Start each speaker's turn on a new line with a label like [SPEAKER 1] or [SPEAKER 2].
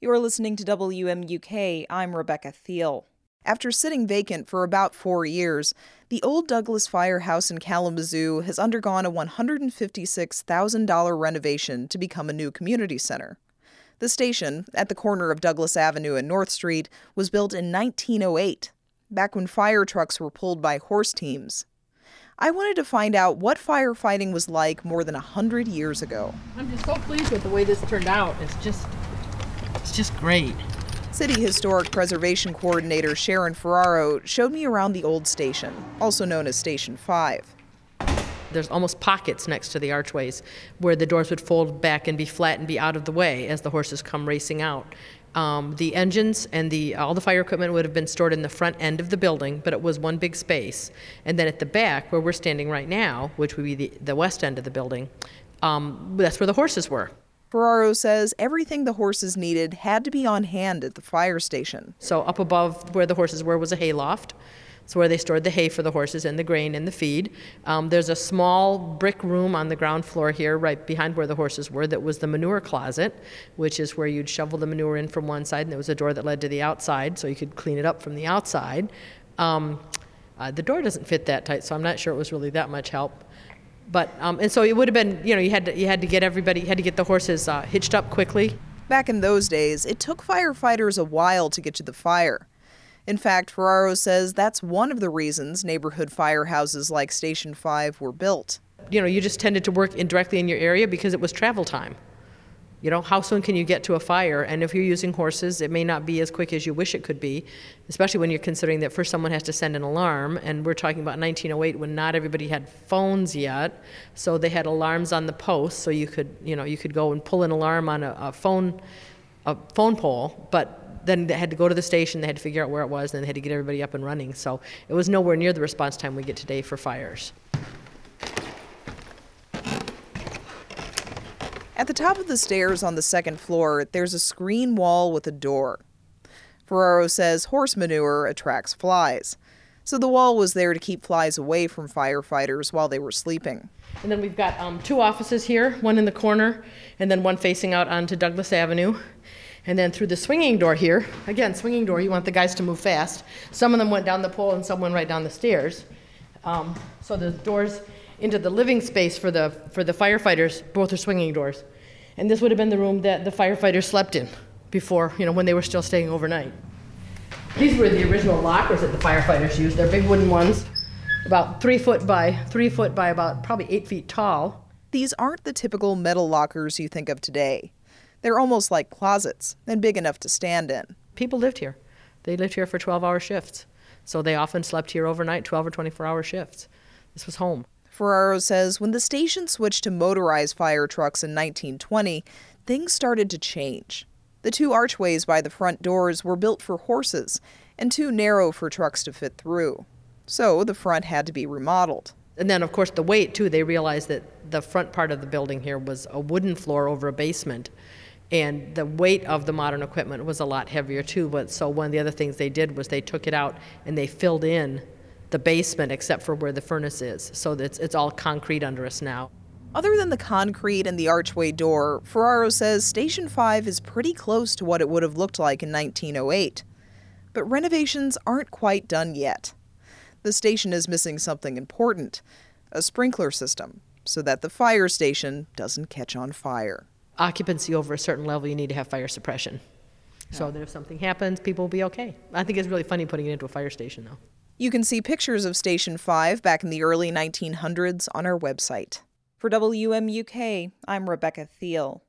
[SPEAKER 1] You're listening to WMUK. I'm Rebecca Thiel. After sitting vacant for about 4 years, the old Douglas Firehouse in Kalamazoo has undergone a $156,000 renovation to become a new community center. The station, at the corner of Douglas Avenue and North Street, was built in 1908, back when fire trucks were pulled by horse teams. I wanted to find out what firefighting was like more than 100 years ago.
[SPEAKER 2] I'm just so pleased with the way this turned out. It's just great.
[SPEAKER 1] City Historic Preservation Coordinator Sharon Ferraro showed me around the old station, also known as Station 5.
[SPEAKER 2] There's almost pockets next to the archways where the doors would fold back and be flat and be out of the way as the horses come racing out. The engines and all the fire equipment would have been stored in the front end of the building, but it was one big space. And then at the back, where we're standing right now, which would be the west end of the building, that's where the horses were.
[SPEAKER 1] Ferraro says everything the horses needed had to be on hand at the fire station.
[SPEAKER 2] So up above where the horses were was a hay loft. So where they stored the hay for the horses and the grain and the feed. There's a small brick room on the ground floor here, right behind where the horses were, that was the manure closet, which is where you'd shovel the manure in from one side, and there was a door that led to the outside, so you could clean it up from the outside. The door doesn't fit that tight, so I'm not sure it was really that much help. But and so it would have been, you had to get the horses hitched up quickly.
[SPEAKER 1] Back in those days, it took firefighters a while to get to the fire. In fact, Ferraro says that's one of the reasons neighborhood firehouses like Station 5 were built.
[SPEAKER 2] You just tended to work directly in your area because it was travel time. How soon can you get to a fire? And if you're using horses, it may not be as quick as you wish it could be, especially when you're considering that first someone has to send an alarm. And we're talking about 1908 when not everybody had phones yet. So they had alarms on the posts, so you could go and pull an alarm on a phone pole, but then they had to go to the station, they had to figure out where it was, and then they had to get everybody up and running. So it was nowhere near the response time we get today for fires.
[SPEAKER 1] At the top of the stairs on the second floor, there's a screen wall with a door. Ferraro says horse manure attracts flies, so the wall was there to keep flies away from firefighters while they were sleeping.
[SPEAKER 2] And then we've got 2 offices here, one in the corner, and then one facing out onto Douglas Avenue. And then through the swinging door here, again, swinging door, you want the guys to move fast. Some of them went down the pole and some went right down the stairs. So the doors into the living space for the firefighters, both are swinging doors. And this would have been the room that the firefighters slept in before, when they were still staying overnight. These were the original lockers that the firefighters used. They're big wooden ones, about 3 foot by about probably 8 feet tall.
[SPEAKER 1] These aren't the typical metal lockers you think of today. They're almost like closets and big enough to stand in.
[SPEAKER 2] People lived here. They lived here for 12-hour shifts. So they often slept here overnight, 12 or 24-hour shifts. This was home.
[SPEAKER 1] Ferraro says when the station switched to motorized fire trucks in 1920, things started to change. The 2 archways by the front doors were built for horses and too narrow for trucks to fit through. So the front had to be remodeled.
[SPEAKER 2] And then, of course, the weight, too. They realized that the front part of the building here was a wooden floor over a basement. And the weight of the modern equipment was a lot heavier, too. So one of the other things they did was they took it out and they filled in the basement except for where the furnace is. So it's all concrete under us now.
[SPEAKER 1] Other than the concrete and the archway door, Ferraro says Station 5 is pretty close to what it would have looked like in 1908. But renovations aren't quite done yet. The station is missing something important, a sprinkler system, so that the fire station doesn't catch on fire.
[SPEAKER 2] Occupancy over a certain level, you need to have fire suppression. Yeah. So that if something happens, people will be okay. I think it's really funny putting it into a fire station, though.
[SPEAKER 1] You can see pictures of Station 5 back in the early 1900s on our website. For WMUK, I'm Rebecca Thiel.